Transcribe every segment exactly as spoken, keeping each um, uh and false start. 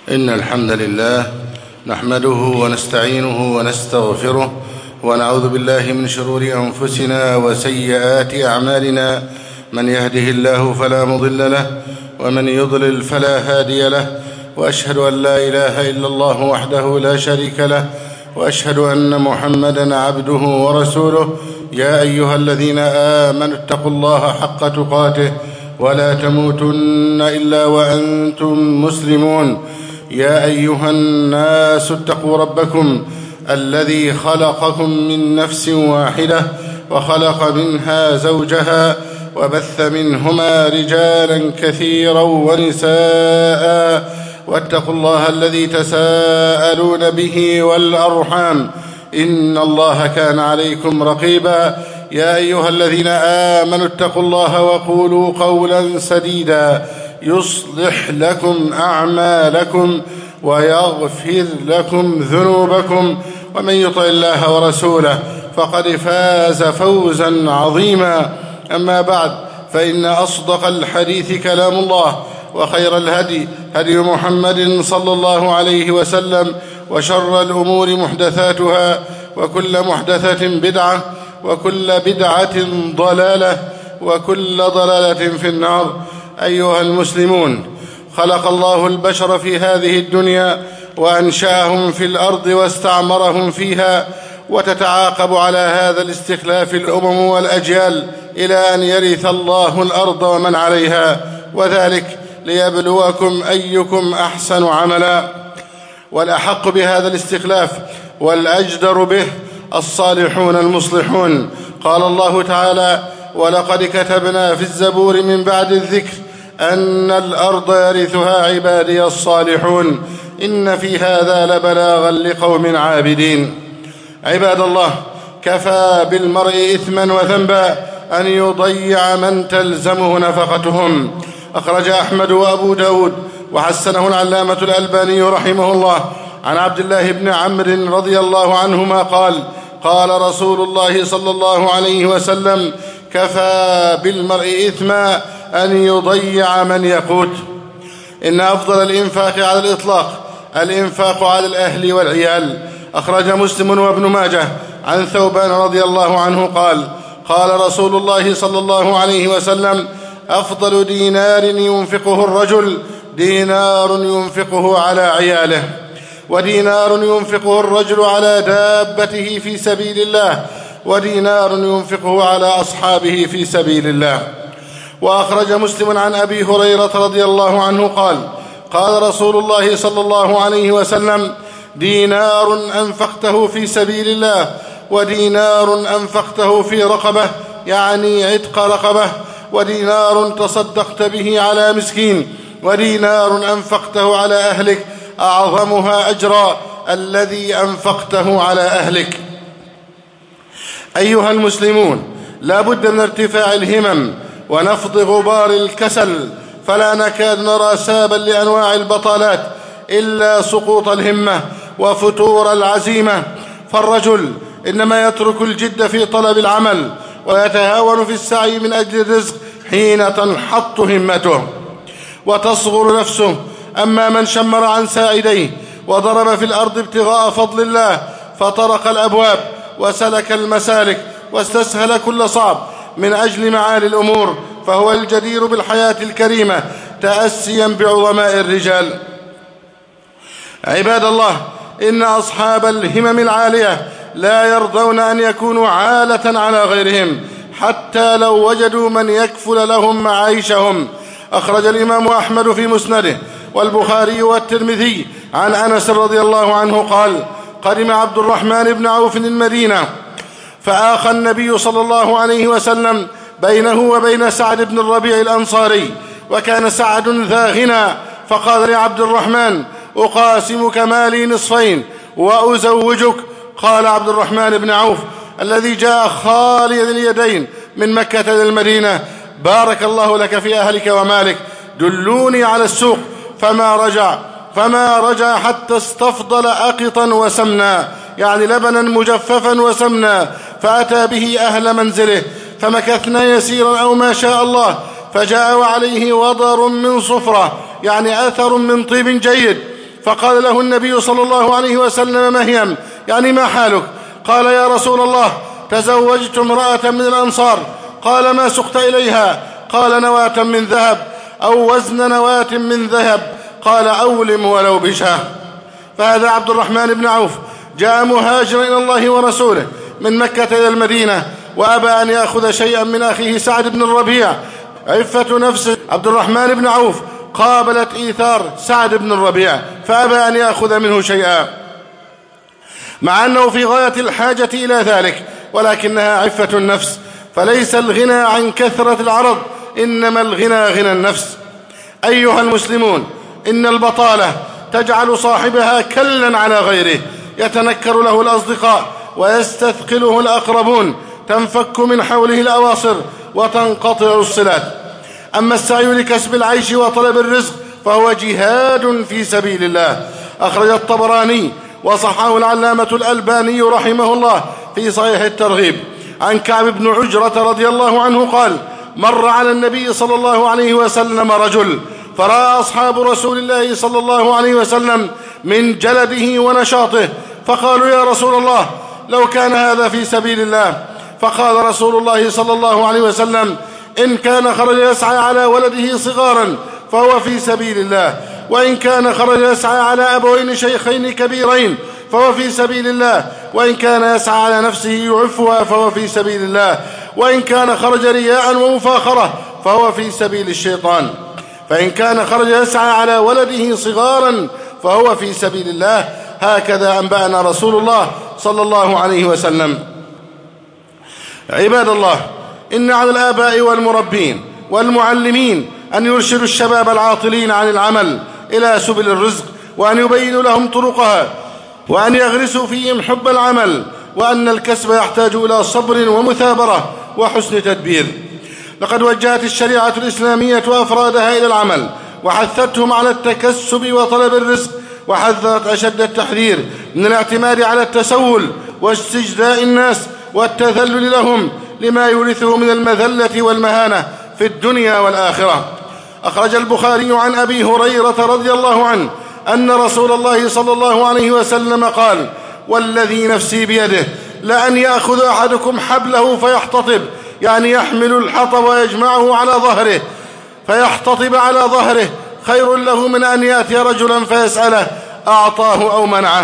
إن الحمد لله نحمده ونستعينه ونستغفره ونعوذ بالله من شرور أنفسنا وسيئات أعمالنا. من يهده الله فلا مضل له ومن يضلل فلا هادي له، وأشهد أن لا إله إلا الله وحده لا شريك له، وأشهد أن محمدًا عبده ورسوله. يا أيها الذين آمنوا اتقوا الله حق تقاته ولا تموتن إلا وأنتم مسلمون. يا أيها الناس اتقوا ربكم الذي خلقكم من نفس واحدة وخلق منها زوجها وبث منهما رجالا كثيرا ونساء، واتقوا الله الذي تساءلون به والأرحام إن الله كان عليكم رقيبا. يا أيها الذين آمنوا اتقوا الله وقولوا قولا سديدا يصلح لكم أعمالكم ويغفر لكم ذنوبكم، ومن يطع الله ورسوله فقد فاز فوزا عظيما. أما بعد، فإن أصدق الحديث كلام الله، وخير الهدي هدي محمد صلى الله عليه وسلم، وشر الأمور محدثاتها، وكل محدثة بدعة، وكل بدعة ضلالة، وكل ضلالة في النار. أيها المسلمون، خلق الله البشر في هذه الدنيا وأنشأهم في الأرض واستعمرهم فيها، وتتعاقب على هذا الاستخلاف الأمم والأجيال إلى أن يرث الله الأرض ومن عليها، وذلك ليبلوكم أيكم أحسن عملا. والأحق بهذا الاستخلاف والأجدر به الصالحون المصلحون. قال الله تعالى: ولقد كتبنا في الزبور من بعد الذكر أن الأرض يرثها عبادي الصالحون إن في هذا لبلاغا لقوم عابدين. عباد الله، كفى بالمرء إثما وذنبا أن يضيع من تلزمه نفقتهم. أخرج أحمد وأبو داود وحسنه العلامة الألباني رحمه الله عن عبد الله بن عمرو رضي الله عنهما قال: قال رسول الله صلى الله عليه وسلم: كفى بالمرء إثما أن يضيع من يقوت. إن أفضل الإنفاق على الإطلاق الإنفاق على الأهل والعيال. أخرج مسلم وابن ماجه عن ثوبان رضي الله عنه قال: قال رسول الله صلى الله عليه وسلم: أفضل دينار ينفقه الرجل دينار ينفقه على عياله، ودينار ينفقه الرجل على دابته في سبيل الله، ودينار ينفقه على أصحابه في سبيل الله. وأخرج مسلم عن أبي هريرة رضي الله عنه قال: قال رسول الله صلى الله عليه وسلم: دينار أنفقته في سبيل الله، ودينار أنفقته في رقبة يعني عتق رقبة، ودينار تصدقت به على مسكين، ودينار أنفقته على أهلك أعظمها أجرا الذي أنفقته على أهلك. أيها المسلمون، لا بد من ارتفاع الهمم ونفض غبار الكسل، فلا نكاد نرى سابا لأنواع البطالات إلا سقوط الهمة وفتور العزيمة. فالرجل إنما يترك الجد في طلب العمل ويتهاون في السعي من أجل الرزق حين تنحط همته وتصغر نفسه. أما من شمر عن ساعديه وضرب في الأرض ابتغاء فضل الله فطرق الأبواب وسلك المسالك واستسهل كل صعب من أجل معالي الأمور، فهو الجدير بالحياة الكريمة تأسيا بعظماء الرجال. عباد الله، إن أصحاب الهمم العالية لا يرضون أن يكونوا عالة على غيرهم حتى لو وجدوا من يكفل لهم معايشهم. أخرج الإمام أحمد في مسنده والبخاري والترمذي عن أنس رضي الله عنه قال: قدم عبد الرحمن بن عوف المدينة، فآخى النبي صلى الله عليه وسلم بينه وبين سعد بن الربيع الأنصاري، وكان سعد ذا غنى، فقال لعبد الرحمن: أقاسمك مالي نصفين وأزوجك. قال عبد الرحمن بن عوف الذي جاء خاليا اليدين من مكة إلى المدينة: بارك الله لك في أهلك ومالك، دلوني على السوق. فما رجع فما رجع حتى استفضل أقطا وسمنا، يعني لبنا مجففا وسمنا، فأتى به أهل منزله، فمكثنا يسيرا أو ما شاء الله، فجاء وعليه وضر من صفرة، يعني أثر من طيب جيد، فقال له النبي صلى الله عليه وسلم: ما هي؟ يعني ما حالك؟ قال: يا رسول الله، تزوجت امرأة من الأنصار. قال: ما سقت إليها؟ قال: نواة من ذهب أو وزن نواة من ذهب. قال: أولم ولو بشاه. فهذا عبد الرحمن بن عوف جاء مهاجرا إلى الله ورسوله من مكة إلى المدينة، وأبى أن يأخذ شيئا من أخيه سعد بن الربيع. عفة نفس عبد الرحمن بن عوف قابلت إيثار سعد بن الربيع، فأبى أن يأخذ منه شيئا، مع أنه في غاية الحاجة إلى ذلك، ولكنها عفة النفس. فليس الغنى عن كثرة العرض، إنما الغنى غنى النفس. أيها المسلمون، إن البطالة تجعل صاحبها كلا على غيره، يتنكر له الأصدقاء ويستثقله الأقربون، تنفك من حوله الأواصر وتنقطع الصلات. أما السعي لكسب العيش وطلب الرزق فهو جهاد في سبيل الله. أخرج الطبراني وصححه العلامة الألباني رحمه الله في صحيح الترغيب عن كعب بن عجرة رضي الله عنه قال: مر على النبي صلى الله عليه وسلم رجل، فرأى أصحاب رسول الله صلى الله عليه وسلم من جلده ونشاطه، فقالوا: يا رسول الله، لو كان هذا في سبيل الله. فقال رسول الله صلى الله عليه وسلم: إن كان خرج يسعى على ولده صغارا فهو في سبيل الله، وإن كان خرج يسعى على أبوين شيخين كبيرين فهو في سبيل الله، وإن كان يسعى على نفسه يعفها فهو في سبيل الله، وإن كان خرج رياء ومفاخرة فهو في سبيل الشيطان، فإن كان خرج يسعى على ولده صغارا فهو في سبيل الله. هكذا أنبأنا رسول الله صلى الله عليه وسلم. عباد الله، إن على الآباء والمربين والمعلمين أن يرشدوا الشباب العاطلين عن العمل إلى سبل الرزق، وأن يبينوا لهم طرقها، وأن يغرسوا فيهم حب العمل، وأن الكسب يحتاج إلى صبر ومثابرة وحسن تدبير. لقد وجهت الشريعة الإسلامية أفرادها إلى العمل، وحثتهم على التكسب وطلب الرزق، وحذرت أشد التحذير من الاعتماد على التسول واستجداء الناس والتذلل لهم، لما يورثه من المذلة والمهانة في الدنيا والآخرة. أخرج البخاري عن أبي هريرة رضي الله عنه أن رسول الله صلى الله عليه وسلم قال: والذي نفسي بيده لأن يأخذ أحدكم حبله فيحتطب، يعني يحمل الحطب ويجمعه على ظهره فيحتطب على ظهره، خير له من أن يأتي رجلا فيسأله أعطاه أو منعه.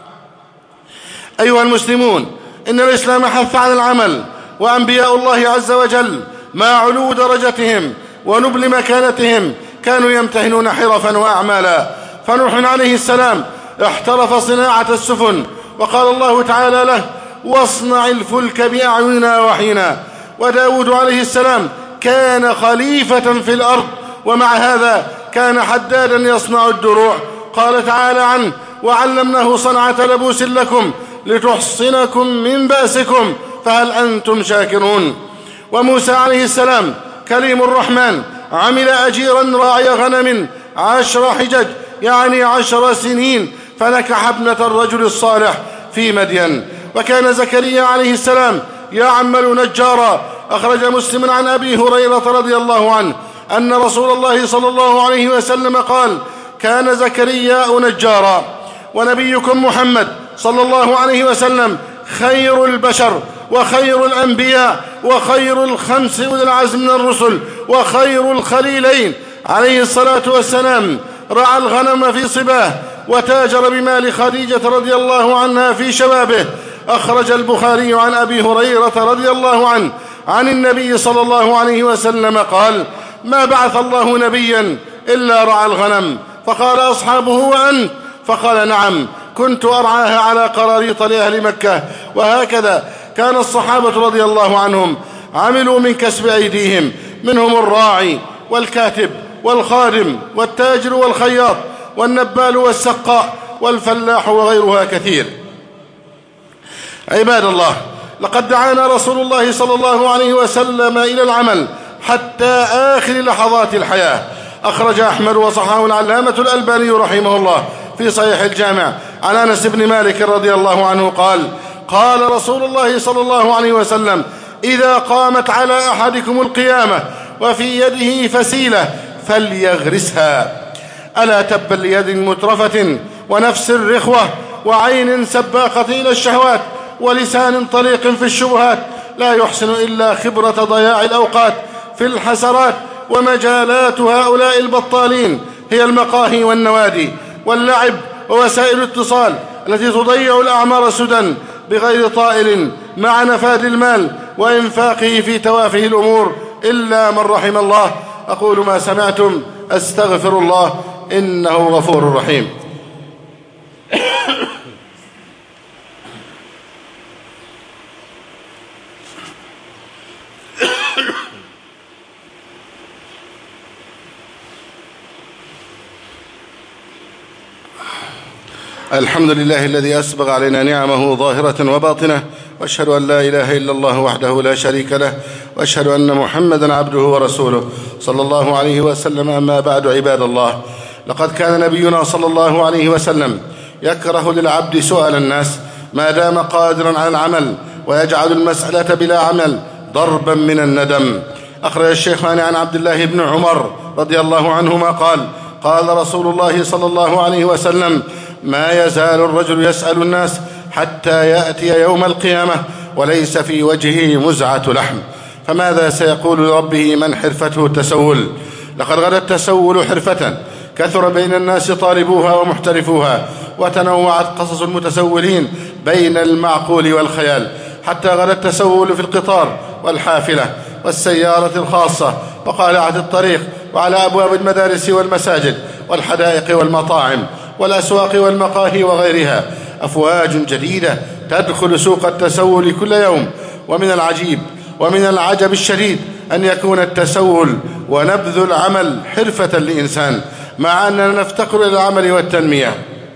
أيها المسلمون، إن الإسلام حث عن العمل، وأنبياء الله عز وجل مع علو درجتهم ونبل مكانتهم كانوا يمتهنون حرفا وأعمالا. فنوح عليه السلام احترف صناعة السفن، وقال الله تعالى له: واصنع الفلك بأعيننا وحينا. وداود عليه السلام كان خليفة في الأرض، ومع هذا كان حدادا يصنع الدروع. قال تعالى عنه: وعلمناه صنعة لبوس لكم لتحصنكم من بأسكم فهل أنتم شاكرون. وموسى عليه السلام كليم الرحمن عمل أجيرا راعي غنم عشر حجج، يعني عشر سنين، فنكح ابنة الرجل الصالح في مدين. وكان زكريا عليه السلام يعمل نجارا. أخرج مسلم عن أبي هريرة رضي الله عنه أن رسول الله صلى الله عليه وسلم قال: كان زكريا نجارا. ونبيكم محمد صلى الله عليه وسلم خير البشر وخير الأنبياء وخير الخمس أولي العزم من الرسل وخير الخليلين عليه الصلاة والسلام، رعى الغنم في صباه وتاجر بمال خديجة رضي الله عنها في شبابه. أخرج البخاري عن أبي هريرة رضي الله عنه عن النبي صلى الله عليه وسلم قال: ما بعث الله نبيا إلا رعى الغنم. فقال أصحابه: وأنت؟ فقال: نعم، كنت أرعاها على قراريط لأهل مكة. وهكذا كان الصحابة رضي الله عنهم عملوا من كسب أيديهم، منهم الراعي والكاتب والخادم والتاجر والخياط والنبال والسقاء والفلاح وغيرها كثير. عباد الله، لقد دعانا رسول الله صلى الله عليه وسلم إلى العمل حتى آخر لحظات الحياة. أخرج أحمد وصححه العلامة الألباني رحمه الله في صحيح الجامع عن أنس بن مالك رضي الله عنه قال: قال رسول الله صلى الله عليه وسلم: إذا قامت على أحدكم القيامة وفي يده فسيلة فليغرسها، ألا تبا ليد مترفة ونفس رخوة وعين سباقة إلى الشهوات ولسان طليق في الشبهات لا يحسن إلا خبرة ضياع الأوقات في الحسرات. ومجالات هؤلاء البطالين هي المقاهي والنوادي واللعب ووسائل الاتصال التي تضيع الأعمار سدى بغير طائل مع نفاذ المال وإنفاقه في توافه الأمور إلا من رحم الله. أقول ما سمعتم أستغفر الله إنه غفور رحيم. الحمد لله الذي أسبغ علينا نعمه ظاهرة وباطنة، وأشهد أن لا إله إلا الله وحده لا شريك له، وأشهد أن محمدا عبده ورسوله صلى الله عليه وسلم. أما بعد، عباد الله، لقد كان نبينا صلى الله عليه وسلم يكره للعبد سؤال الناس ما دام قادرا على العمل، ويجعل المسألة بلا عمل ضربا من الندم. أخرج الشيخان عن عبد الله بن عمر رضي الله عنهما قال: قال رسول الله صلى الله عليه وسلم: ما يزال الرجل يسأل الناس حتى يأتي يوم القيامة وليس في وجهه مزعة لحم، فماذا سيقول لربه من حرفته التسول؟ لقد غدا التسول حرفة كثر بين الناس طالبوها ومحترفوها، وتنوعت قصص المتسولين بين المعقول والخيال، حتى غدا التسول في القطار والحافلة والسيارة الخاصة وقارعة الطريق، وعلى أبواب المدارس والمساجد والحدائق والمطاعم والأسواق والمقاهي وغيرها. أفواج جديدة تدخل سوق التسول كل يوم. ومن العجيب ومن العجب الشديد أن يكون التسول ونبذ العمل حرفة للإنسان، مع أننا نفتقر إلى العمل والتنمية.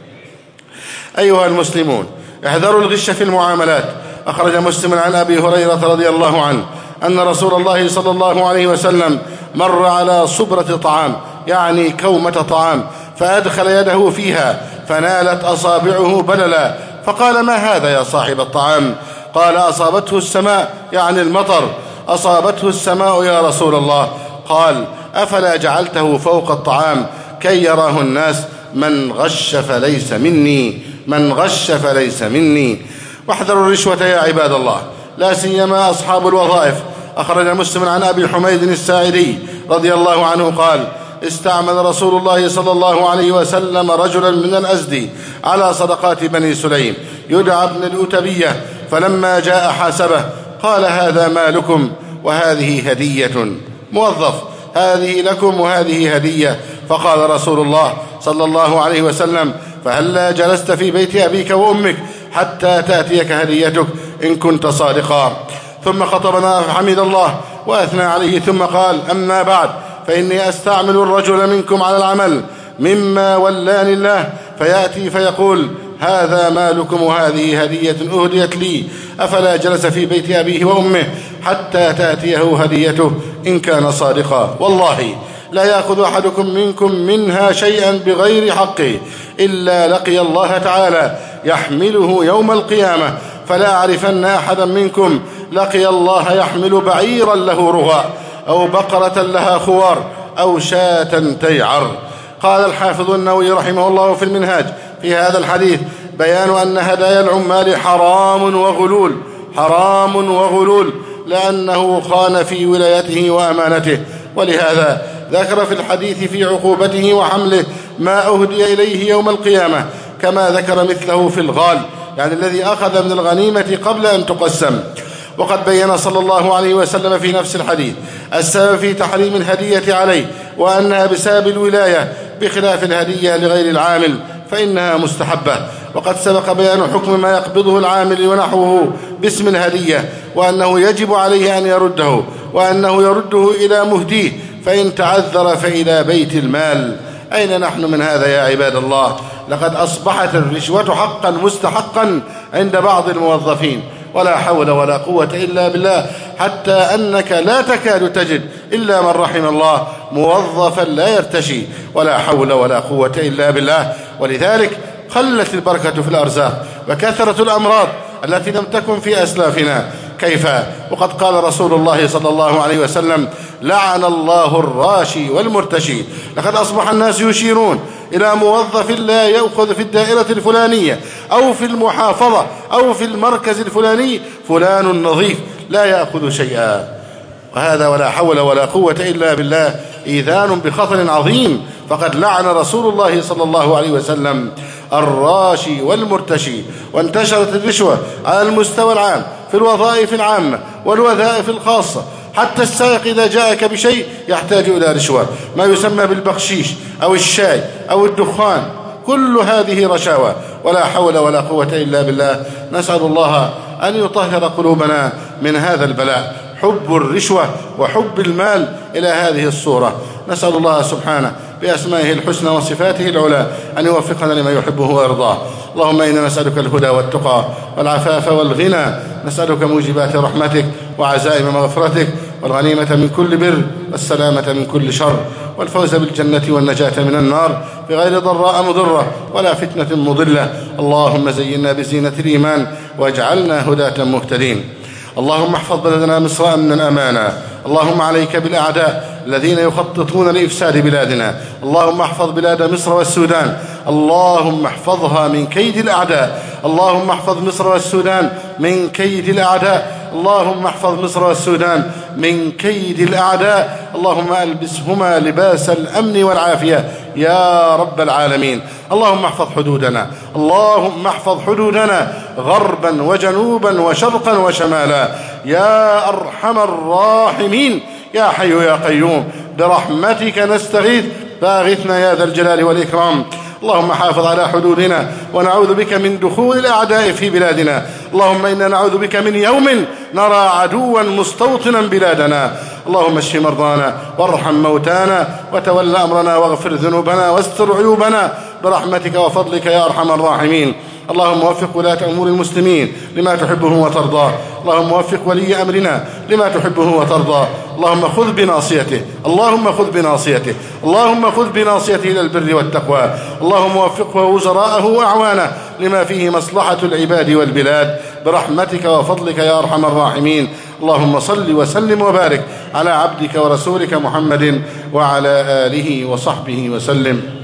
أيها المسلمون، احذروا الغش في المعاملات. أخرج مسلم عن أبي هريرة رضي الله عنه أن رسول الله صلى الله عليه وسلم مر على صبرة طعام، يعني كومة طعام، فأدخل يده فيها فنالت أصابعه بللا، فقال: ما هذا يا صاحب الطعام؟ قال: أصابته السماء، يعني المطر. أصابته السماء يا رسول الله. قال: أفلا جعلته فوق الطعام كي يراه الناس؟ من غش فليس مني، من غش فليس مني. واحذروا الرشوة يا عباد الله، لا سيما أصحاب الوظائف. أخرج مسلم عن أبي حميد الساعدي رضي الله عنه قال: استعمل رسول الله صلى الله عليه وسلم رجلا من الأزدي على صدقات بني سليم يدعى ابن الأتبية، فلما جاء حاسبه قال: هذا مالكم وهذه هدية. موظف: هذه لكم وهذه هدية. فقال رسول الله صلى الله عليه وسلم: فهلا جلست في بيت أبيك وأمك حتى تأتيك هديتك إن كنت صادقا. ثم خطبنا فحمد الله وأثنى عليه، ثم قال: أما بعد، فإني أستعمل الرجل منكم على العمل مما ولاني الله، فيأتي فيقول: هذا مالكم وهذه هدية أهديت لي. أفلا جلس في بيت أبيه وأمه حتى تأتيه هديته إن كان صادقا؟ والله لا يأخذ أحدكم منكم منها شيئا بغير حقه إلا لقي الله تعالى يحمله يوم القيامة. فلا أعرفن أحدا منكم لقي الله يحمل بعيرا له رغاء، أو بقرة لها خوار، أو شاة تيعر. قال الحافظ النووي رحمه الله في المنهاج في هذا الحديث: بيان أن هدايا العمال حرام وغلول، حرام وغلول، لأنه خان في ولايته وأمانته. ولهذا ذكر في الحديث في عقوبته وحمله ما أهدي إليه يوم القيامة، كما ذكر مثله في الغال، يعني الذي أخذ من الغنيمة قبل أن تقسم. وقد بين صلى الله عليه وسلم في نفس الحديث السبب في تحريم الهدية عليه، وأنها بسبب الولاية، بخلاف الهدية لغير العامل فإنها مستحبة. وقد سبق بيان حكم ما يقبضه العامل ونحوه باسم الهدية، وأنه يجب عليه أن يرده، وأنه يرده إلى مهديه، فإن تعذر فإلى بيت المال. أين نحن من هذا يا عباد الله؟ لقد أصبحت الرشوة حقا مستحقا عند بعض الموظفين، ولا حول ولا قوة إلا بالله، حتى أنك لا تكاد تجد إلا من رحم الله موظفا لا يرتشي، ولا حول ولا قوة إلا بالله. ولذلك قلت البركة في الأرزاق، وكثرة الأمراض التي لم تكن في أسلافنا، كيف وقد قال رسول الله صلى الله عليه وسلم: لعن الله الراشي والمرتشي. لقد أصبح الناس يشيرون إلى موظف لا يأخذ في الدائرة الفلانية أو في المحافظة أو في المركز الفلاني فلان نظيف لا يأخذ شيئا، وهذا ولا حول ولا قوة إلا بالله إيذان بخطر عظيم. فقد لعن رسول الله صلى الله عليه وسلم الراشي والمرتشي. وانتشرت الرشوة على المستوى العام في الوظائف العامة والوظائف الخاصة، حتى السائق إذا جاءك بشيء يحتاج إلى رشوة، ما يسمى بالبخشيش أو الشاي أو الدخان، كل هذه رشاوى ولا حول ولا قوة إلا بالله. نسأل الله أن يطهر قلوبنا من هذا البلاء، حب الرشوة وحب المال إلى هذه الصورة. نسأل الله سبحانه بأسمائه الحسنى وصفاته العلى أن يوفقنا لما يحبه ويرضاه. اللهم إنا نسألك الهدى والتقى والعفاف والغنى، نسألك موجبات رحمتك وعزائم مغفرتك والغنيمة من كل بر والسلامة من كل شر والفوز بالجنة والنجاة من النار بغير ضراء مضرة ولا فتنة مضلة. اللهم زينا بزينة الإيمان واجعلنا هداة مهتدين. اللهم احفظ بلدنا مصر أمنا أمانا. اللهم عليك بالأعداء الذين يخططون لإفساد بلادنا. اللهم احفظ بلاد مصر والسودان، اللهم احفظها من كيد الأعداء. اللهم احفظ مصر والسودان من كيد الأعداء. اللهم احفظ مصر والسودان من كيد الأعداء. اللهم ألبسهما لباس الأمن والعافية يا رب العالمين. اللهم احفظ حدودنا، اللهم احفظ حدودنا غربا وجنوبا وشرقا وشمالا يا أرحم الراحمين يا حي يا قيوم، برحمتك نستغيث فاغثنا يا ذا الجلال والإكرام. اللهم حافظ على حدودنا ونعوذ بك من دخول الأعداء في بلادنا. اللهم إنا نعوذ بك من يوم نرى عدوا مستوطنا بلادنا. اللهم اشف مرضانا وارحم موتانا وتول أمرنا واغفر ذنوبنا واستر عيوبنا برحمتك وفضلك يا أرحم الراحمين. اللهم وفق ولاة أمور المسلمين لما تحبه وترضاه. اللهم وفق ولي أمرنا لما تحبه وترضاه. اللهم خذ بناصيته اللهم خذ بناصيته اللهم خذ بناصيته إلى البر والتقوى. اللهم وفقه ووزراءه وأعوانه لما فيه مصلحة العباد والبلاد برحمتك وفضلك يا أرحم الراحمين. اللهم صل وسلم وبارك على عبدك ورسولك محمد وعلى آله وصحبه وسلم.